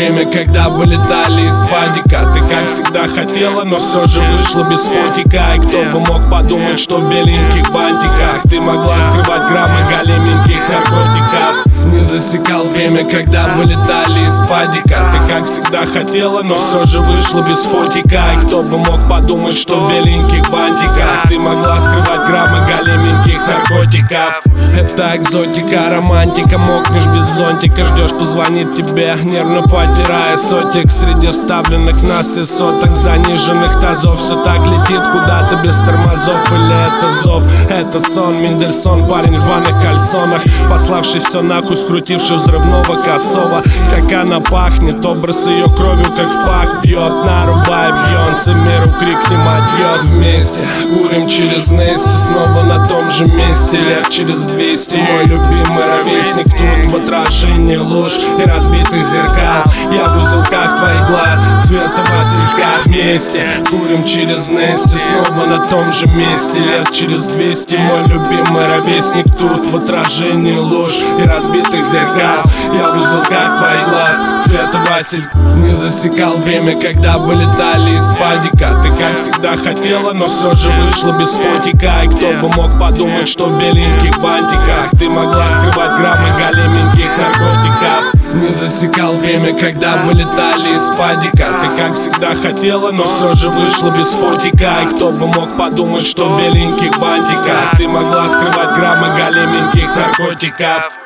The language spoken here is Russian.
время, когда вылетали из падика. Ты как всегда хотела, но все же вышла без фотика. И кто бы мог подумать, что в беленьких бантиках ты могла скрывать граммы големеньких наркотиков. Не засекал время, когда вылетали из падика. Ты как всегда хотела, но все же вышла без фотика. И кто бы мог подумать, что в беленьких бантиках ты могла скрывать граммы големеньких наркотиков. Это экзотика, романтика, мокнешь без зонтика. Ждешь, позвонит тебе, нервно потирая сотик. Среди вставленных нас и соток заниженных тазов. Все так летит куда-то без тормозов. Или это зов, это сон, Мендельсон, парень в рваных кальсонах, пославший все нахуй, скрутивший взрывного косого. Как она пахнет, образ ее кровью как в пах бьет. Нарубай Бьонсе, миру крикнем адьос. Вместе курим через Нести, снова на том же месте. Лет через 200, мой любимый ровесник. Тут в отражении ложь и разбитых зеркал. Я в узелках твоих глаз, цвета василька. Вместе курим через Нести, снова на том же месте. Лет через 200, мой любимый ровесник. Тут в отражении ложь и разбитых зеркал. Я в узелках твоих глаз, цвета василька. Не засекал время, когда вылетали из падика. Ты как всегда хотела, но все же вышла без фотика. И кто бы мог подумать, что в беленьких бантиках ты могла скрывать граммы големеньких наркотиков. Не засекал время, когда вылетали из падика. Ты как всегда хотела, но все же вышла без фотика. И кто бы мог подумать, что в беленьких бантиках ты могла скрывать граммы големеньких наркотиков.